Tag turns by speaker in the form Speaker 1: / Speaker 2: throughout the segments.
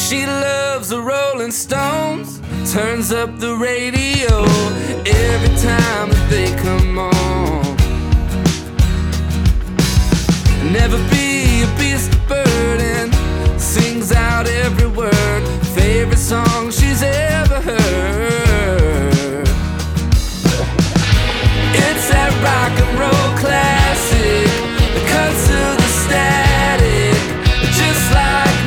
Speaker 1: She loves the Rolling Stones, turns up the radio every time that they come on. Never be a beast of burden, sings out every word, favorite song she's ever heard. It's that rock and roll classic that cuts through the static just like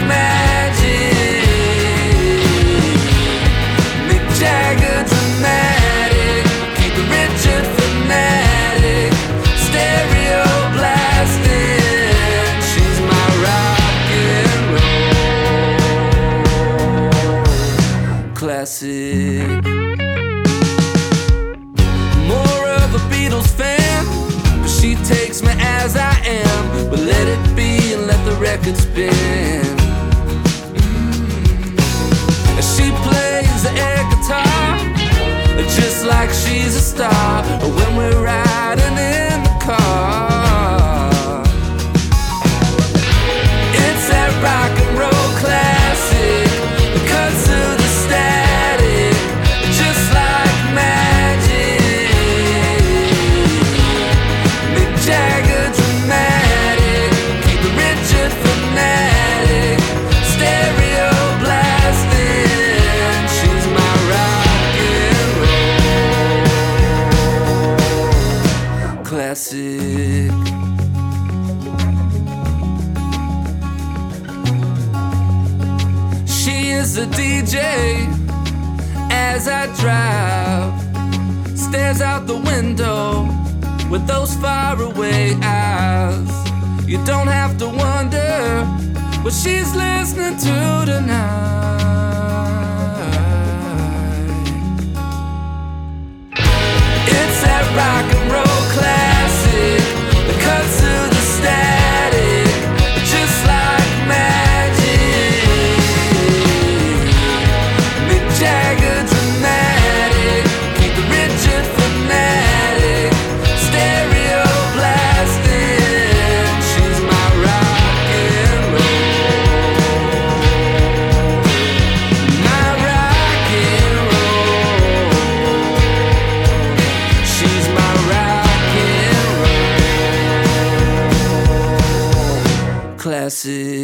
Speaker 1: magic. Mick Jagger dramatic, Keith Richards fanatic, stereo blasting. She's my rock and roll classic. Fan, but she takes me as I am. But let it be and let the record spin. She plays the air guitar just like she's a star when we're riding in the car. It's that rock and roll classic that cuts through the static just like magic. Jagger dramatic, Keith Richards fanatic, stereo blasting. She's my rock and roll classic. She is a DJ as I drive, stares out the window with those faraway eyes. You don't have to wonder what she's listening to tonight. It's that rock and roll classic that cuts through the static just like magic. Mick Jagger dramatic, Keith Richards fanatic, stereo blasting. She's my rock and roll. My rock and roll. She's my rock and roll classic.